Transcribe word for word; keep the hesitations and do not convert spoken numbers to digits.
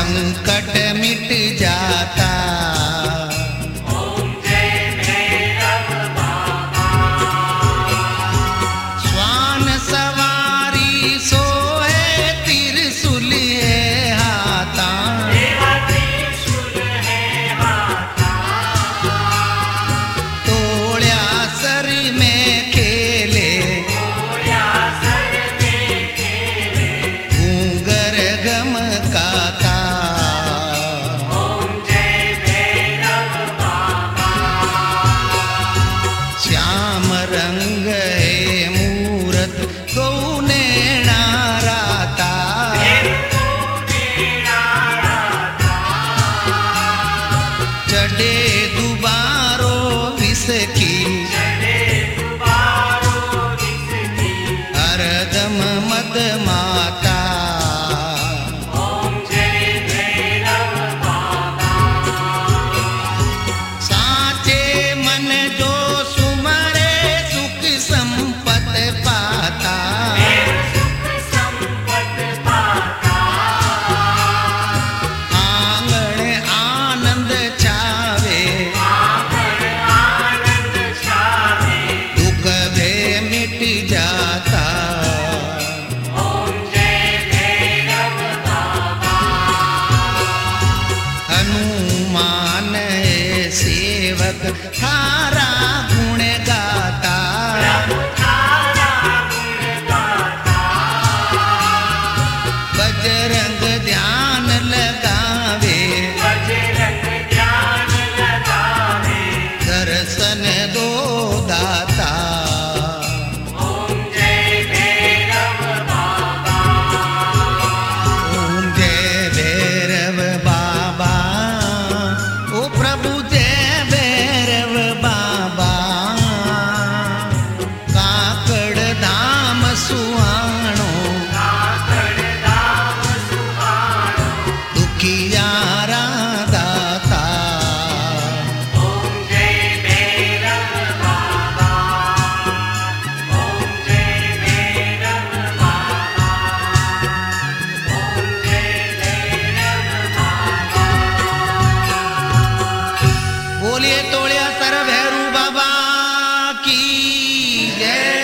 संकट मिट जाता। ओम जय भैरव बाबा। श्वान सवारी सोए त्रिशूल है हाथा। तेरा त्रिशूल है हाथा। तोड़या सर में खेले, तोड़या सर में खेले। घूंगर गमकाता। ओम जय भैरव बाबा। श्याम रंग है मूरत गौ नैना राता। चढ़े दुबारो विसकी, हरदम मद माता। ओम जय भैरव बाबा। साचे मन जो सुमरे सुख संपत पाता। सुख संपत पाता। आंगण आनंद छावे, आंगन आनंद छावे। दुख भय मिट जाता। ओम जय भैरव बाबा। हनुमान है सेवक थारा गुण गाता। प्रभु थारा गुण गाता। बजरंग ध्यान लगावे, बजरंग ध्यान लगावे। दर्शन दो दाता। ओम जय भैरव बाबा। ओम जय भैरव बाबा। ओ प्रभु जय भैरव बाबा। काकड़ धाम सुहाणो, काकड़ धाम सुहाणो। दुखियारा दाता। ओम जय भैरव बाबा। ओम जय भैरव बाबा। ओम जय भैरव बाबा। बोलिए तोड़िया सर भैरू बाबा की जय।